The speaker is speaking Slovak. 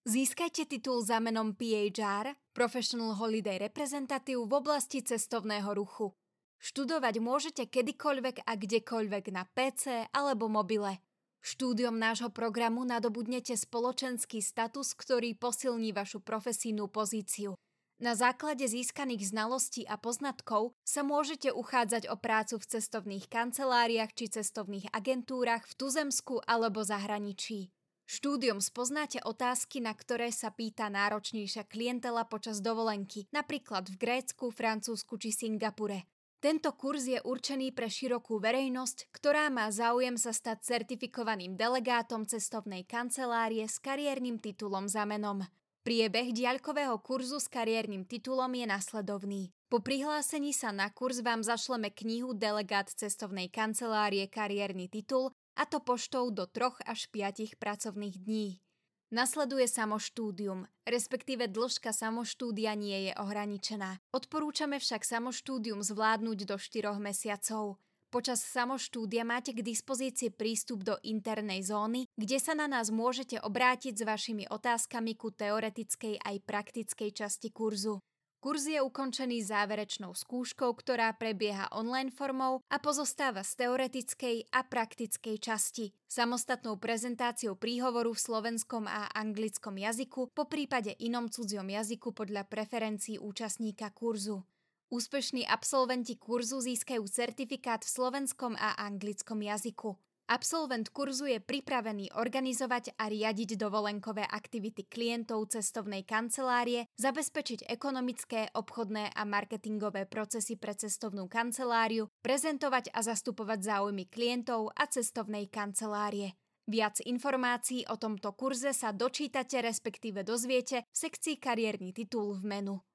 Získajte titul za menom PHR, Professional Holiday Representative v oblasti cestovného ruchu. Študovať môžete kedykoľvek a kdekoľvek na PC alebo mobile. Štúdiom nášho programu nadobudnete spoločenský status, ktorý posilní vašu profesijnú pozíciu. Na základe získaných znalostí a poznatkov sa môžete uchádzať o prácu v cestovných kanceláriách či cestovných agentúrach v tuzemsku alebo zahraničí. Štúdiom spoznáte otázky, na ktoré sa pýta náročnejšia klientela počas dovolenky, napríklad v Grécku, Francúzsku či Singapure. Tento kurz je určený pre širokú verejnosť, ktorá má záujem sa stať certifikovaným delegátom cestovnej kancelárie s kariérnym titulom za menom. Priebeh diaľkového kurzu s kariérnym titulom je nasledovný. Po prihlásení sa na kurz vám zašleme knihu Delegát cestovnej kancelárie kariérny titul, a to poštou do 3 až 5 pracovných dní. Nasleduje samoštúdium, respektíve dĺžka samoštúdia nie je ohraničená. Odporúčame však samoštúdium zvládnuť do 4 mesiacov. Počas samoštúdia máte k dispozícii prístup do internej zóny, kde sa na nás môžete obrátiť s vašimi otázkami ku teoretickej aj praktickej časti kurzu. Kurz je ukončený záverečnou skúškou, ktorá prebieha online formou a pozostáva z teoretickej a praktickej časti, samostatnou prezentáciou príhovoru v slovenskom a anglickom jazyku, poprípade inom cudziom jazyku podľa preferencií účastníka kurzu. Úspešní absolventi kurzu získajú certifikát v slovenskom a anglickom jazyku. Absolvent kurzu je pripravený organizovať a riadiť dovolenkové aktivity klientov cestovnej kancelárie, zabezpečiť ekonomické, obchodné a marketingové procesy pre cestovnú kanceláriu, prezentovať a zastupovať záujmy klientov a cestovnej kancelárie. Viac informácií o tomto kurze sa dočítate, respektíve dozviete v sekcii Kariérny titul v menu.